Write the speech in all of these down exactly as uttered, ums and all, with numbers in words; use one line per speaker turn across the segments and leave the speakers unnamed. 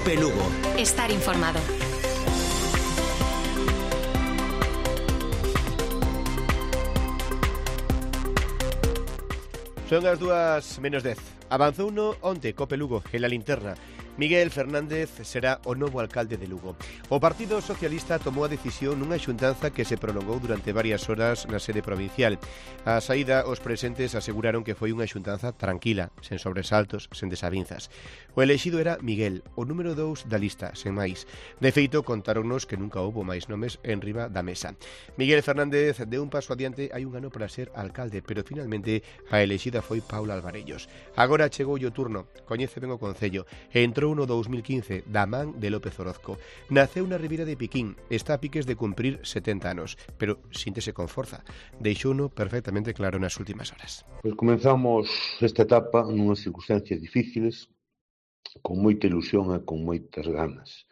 Cope Lugo.
Estar informado.
Son as dúas menos dez. Avanzou no onte Cope Lugo en la linterna. Miguel Fernández será o novo alcalde de Lugo. O Partido Socialista tomou a decisión nunha xuntanza que se prolongou durante varias horas na sede provincial. A saída, os presentes aseguraron que foi unha xuntanza tranquila, sen sobresaltos, sen desavinzas. O elexido era Miguel, o número dous da lista, sen máis. De feito, contáronnos que nunca houbo máis nomes en riba da mesa. Miguel Fernández deu un paso adiante hai un ano para ser alcalde, pero finalmente a elexida foi Paula Alvarellos. Agora chegou o turno, coñece ben o concello, e entrou no dous mil quince da man de López Orozco. Naceu na Ribeira de Piquín, está a piques de cumprir setenta anos, pero síntese con forza. Deixouno perfectamente claro nas últimas horas.
Pois comenzamos esta etapa nunhas circunstancias difíciles, con moita ilusión e con moitas ganas.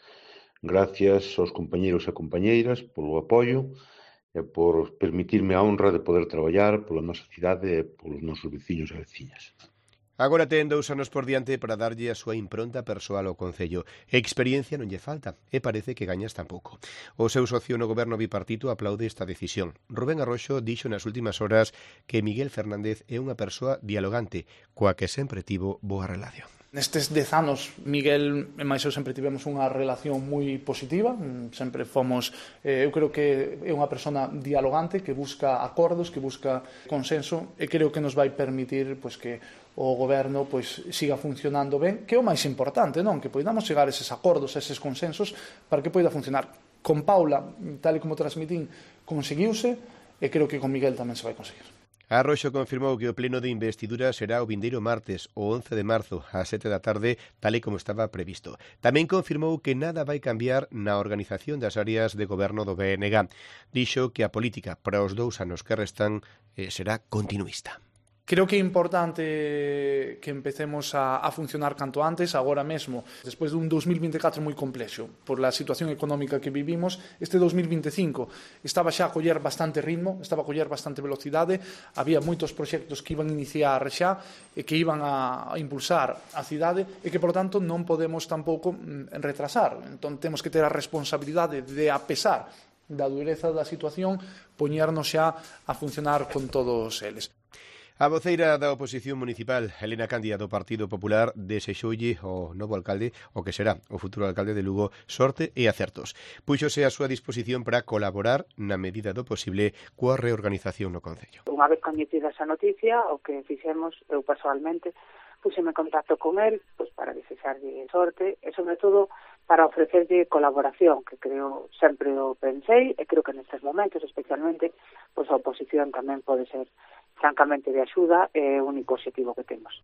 Gracias aos compañeiros e compañeiras polo apoio e por permitirme a honra de poder traballar pola nosa cidade e polos nosos veciños e veciñas.
Agora ten dous anos por diante para darlle a súa impronta persoal ao concello. Experiencia non lle falta e parece que gañas tampouco. O seu socio no goberno bipartito aplaude esta decisión. Rubén Arroxo dixo nas últimas horas que Miguel Fernández é unha persoa dialogante, coa que sempre tivo boa relación.
Nestes dez anos, Miguel e máis eu sempre tivemos unha relación moi positiva, sempre fomos, eh, eu creo que é unha persona dialogante que busca acordos, que busca consenso e creo que nos vai permitir pois, que o goberno pois, siga funcionando ben, que é o máis importante, non? Que poidamos chegar a eses acordos, a eses consensos para que poida funcionar. Con Paula, tal e como transmitín, conseguiuse e creo que con Miguel tamén se vai conseguir.
Arroxo confirmou que o pleno de investidura será o vindeiro martes, o once de marzo, ás sete da tarde, tal e como estaba previsto. Tamén confirmou que nada vai cambiar na organización das áreas de goberno do B N G. Dixo que a política para os dous anos que restan eh, será continuista.
Creo que é importante que empecemos a, a funcionar canto antes, agora mesmo, despois dun dous mil vinte e catro moi complexo, por la situación económica que vivimos. Este dous mil vinte e cinco estaba xa a coller bastante ritmo, estaba a coller bastante velocidade, había moitos proxectos que iban a iniciar xa e que iban a, a impulsar a cidade e que, por tanto, non podemos tampouco retrasar. Entón, temos que ter a responsabilidade de, a pesar da dureza da situación, poñernos xa a funcionar con todos eles.
A voceira da oposición municipal, Elena Cándia, do Partido Popular, desexoulle ao novo alcalde, o que será o futuro alcalde de Lugo, sorte e acertos. Púxose a súa disposición para colaborar na medida do posible coa reorganización no concello.
Unha vez coñecida esa noticia, o que fixemos, eu personalmente, puxeme en contacto con él pues, para desexarlle sorte e, sobre todo, para ofrecerlle colaboración, que creo sempre o pensei e creo que nestes momentos, especialmente, pues, a oposición tamén pode ser francamente de axuda é o único objetivo que temos.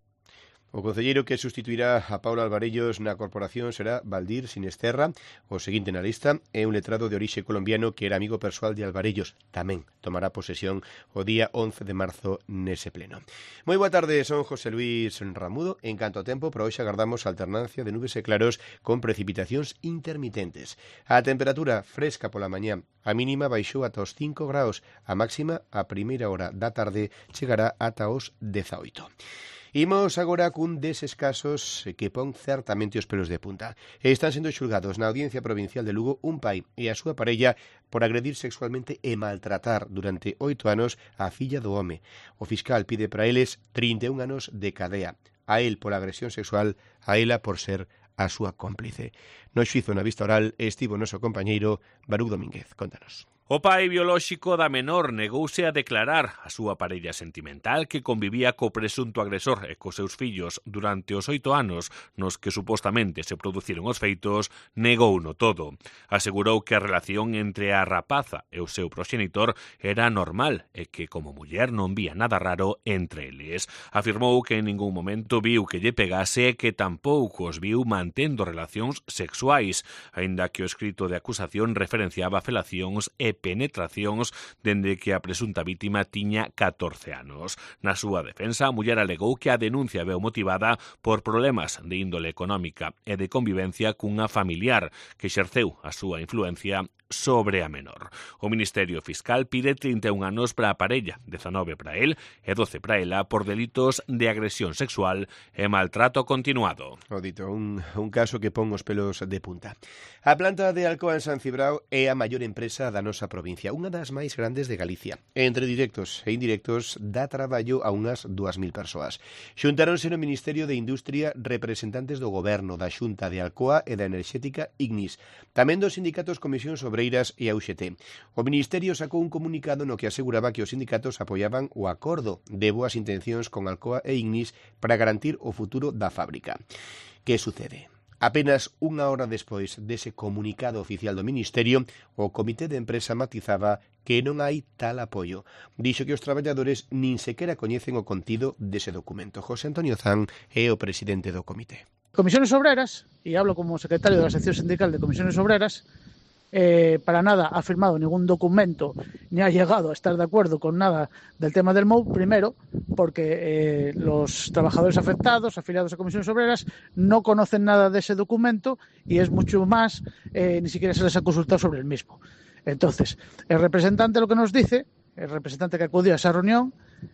O concelleiro que sustituirá a Paula Alvarellos na corporación será Valdir Sinesterra, o seguinte na lista, é un letrado de orixe colombiano que era amigo persoal de Alvarellos. Tamén tomará posesión o día once de marzo nese pleno. Moi boa tarde, son José Luis Ramudo. En canto ao tempo, para hoxe agardamos alternancia de nubes e claros con precipitacións intermitentes. A temperatura fresca pola mañá, a mínima baixou ata os cinco graus, a máxima a primeira hora da tarde chegará ata os dezaoito. Imos agora cun deses casos que pon certamente os pelos de punta. Están sendo xulgados na Audiencia Provincial de Lugo un pai e a súa parella por agredir sexualmente e maltratar durante oito anos a filla do home. O fiscal pide para eles trinta e un anos de cadea. A él pola agresión sexual, a ela por ser a súa cómplice. No xuizo na vista oral estivo o noso compañeiro Baruch Domínguez. Contanos.
O pai biolóxico da menor negouse a declarar a súa parella sentimental que convivía co presunto agresor e cos seus fillos durante os oito anos nos que supostamente se produciron os feitos, negouno todo. Asegurou que a relación entre a rapaza e o seu proxenitor era normal e que como muller non vía nada raro entre eles. Afirmou que en ningún momento viu que lle pegase e que tampouco os viu mantendo relacións sexuais, aínda que o escrito de acusación referenciaba felacións e penetracións dende que a presunta vítima tiña catorce anos. Na súa defensa, a muller alegou que a denuncia veu motivada por problemas de índole económica e de convivencia cunha familiar que exerceu a súa influencia sobre a menor. O Ministerio Fiscal pide trinta e un anos para a parella, dezanove para el e doce para ela por delitos de agresión sexual e maltrato continuado.
O dito, un, un caso que pon os pelos de punta. A planta de Alcoa en San Cibrao é a maior empresa da nosa provincia, unha das máis grandes de Galicia. Entre directos e indirectos dá traballo a unhas dúas mil persoas. Xuntáronse no Ministerio de Industria representantes do Goberno, da Xunta de Alcoa e da Enerxética Ignis, tamén dos sindicatos Comisións Obreiras e a U X T. O Ministerio sacou un comunicado no que aseguraba que os sindicatos apoiaban o acordo de boas intencións con Alcoa e Ignis para garantir o futuro da fábrica. Que sucede? Apenas unha hora despois dese comunicado oficial do Ministerio, o Comité de Empresa matizaba que non hai tal apoio. Dixo que os traballadores nin sequera coñecen o contido dese documento. José Antonio Zan é o presidente do comité.
Comisiones Obreras, e hablo como secretario da sección sindical de Comisiones Obreras, eh, para nada ha firmado ningún documento ni ha llegado a estar de acuerdo con nada del tema del M O U, primero porque eh, los trabajadores afectados, afiliados a Comisiones Obreras, no conocen nada de ese documento y es mucho más, eh, ni siquiera se les ha consultado sobre el mismo. Entonces, el representante lo que nos dice, el representante que acudió a esa reunión,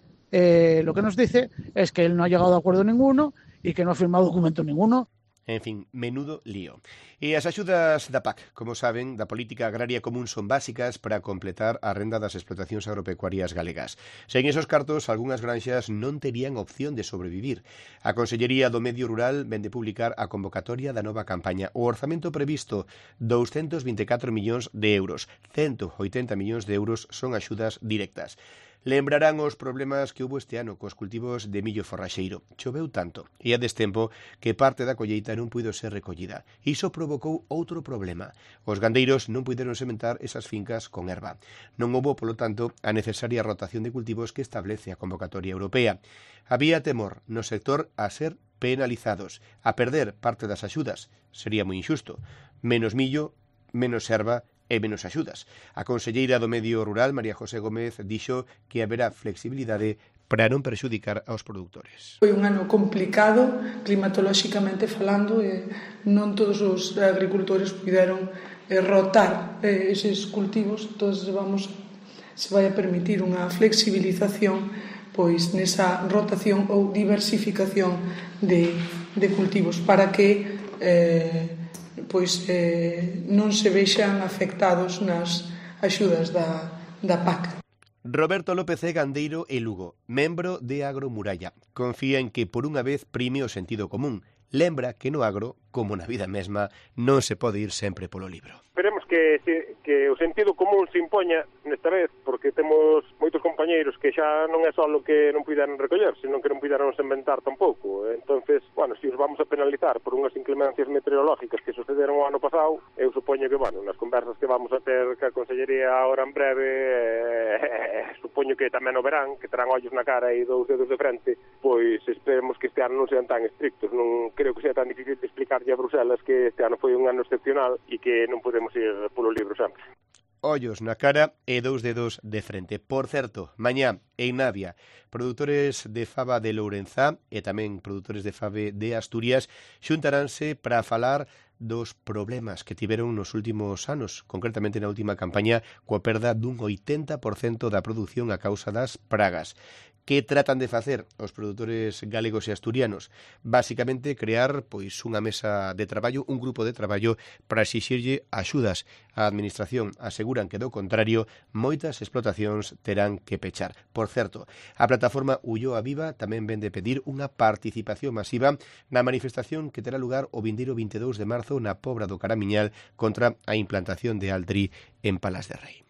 eh, lo que nos dice es que él no ha llegado a acuerdo ninguno y que no ha firmado documento ninguno.
En fin, menudo lío. E as axudas da P A C, como saben, da Política Agraria Común son básicas para completar a renda das explotacións agropecuarias galegas. Sen esos cartos, algunhas granxas non terían opción de sobrevivir. A Consellería do Medio Rural vende publicar a convocatoria da nova campaña. O orzamento previsto, doscientos vinte e catro millóns de euros. ciento oitenta millóns de euros son axudas directas. Lembrarán os problemas que houbo este ano cos cultivos de millo forraxeiro. Choveu tanto e a destempo que parte da colleita non puido ser recollida. Iso provocou outro problema. Os gandeiros non puideron sementar esas fincas con erva. Non houbo, polo tanto, a necesaria rotación de cultivos que establece a convocatoria europea. Había temor no sector a ser penalizados, a perder parte das axudas. Sería moi injusto. Menos millo, menos erva e menos axudas. A conselleira do Medio Rural, María José Gómez, dixo que haberá flexibilidade para non perxudicar aos produtores.
Foi un ano complicado, climatolóxicamente falando, e non todos os agricultores puderon eh, rotar eh, eses cultivos, entón vamos, se vai a permitir unha flexibilización pois nesa rotación ou diversificación de, de cultivos para que eh, pois eh, non se vexan afectados nas axudas da, da P A C.
Roberto López é gandeiro e Lugo, membro de Agromuralla. Confía en que por unha vez prime o sentido común. Lembra que no agro, como na vida mesma, non se pode ir sempre polo libro.
Esperemos que, que o sentido común se impoña nesta vez, porque temos moitos compañeiros que xa non é só o que non puideron recoller, senón que non puideron inventar tampouco. Entonces, bueno, se os vamos a penalizar por unhas inclemencias meteorológicas que sucederon o ano pasado, eu supoño que, bueno, nas conversas que vamos a ter ca Consellería agora en breve, eh, supoño que tamén o verán, que terán ollos na cara e dous dedos de frente, pois esperemos que este ano non sean tan estrictos. Non creo que sea tan difícil de explicarlle a Bruselas que este ano foi un ano excepcional e que non podemos ir polo libro sempre.
Ollos na cara e dous dedos de frente. Por certo, mañá en Navia, produtores de fava de Lourenzá e tamén produtores de fave de Asturias xuntaránse para falar dos problemas que tiveron nos últimos anos, concretamente na última campaña, coa perda dun oitenta por cento da produción a causa das pragas. Que tratan de facer os produtores galegos e asturianos? Básicamente crear pois unha mesa de traballo, un grupo de traballo para exixirlle axudas. A administración aseguran que do contrario moitas explotacións terán que pechar. Por certo, a plataforma Ulloa Viva tamén vende pedir unha participación masiva na manifestación que terá lugar o vindeiro vinte e dous de marzo na Pobra do Caramiñal contra a implantación de Altri en Palas de Rei.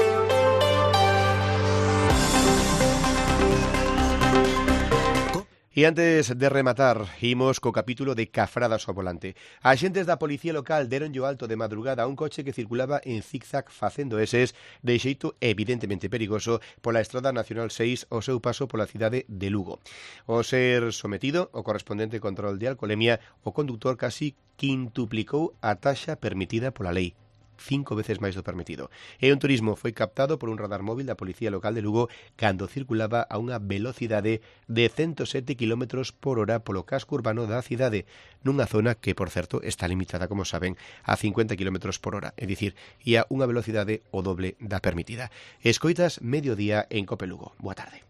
E antes de rematar, imos co capítulo de Cafradas ao volante. Axentes da Policía Local deronlle o alto de madrugada a un coche que circulaba en zigzag facendo eses de xeito evidentemente perigoso pola Estrada Nacional seis ao seu paso pola cidade de Lugo. Ao ser sometido ao correspondente control de alcolemia, o conductor casi quintuplicou a taxa permitida pola lei. cinco veces máis do permitido. E un turismo foi captado por un radar móvil da Policía Local de Lugo cando circulaba a unha velocidade de ciento sete kilómetros por hora polo casco urbano da cidade, nunha zona que, por certo, está limitada, como saben, a cincuenta kilómetros por hora, é dicir, ia unha velocidade o doble da permitida. Escoitas Mediodía en Cope Lugo. Boa tarde.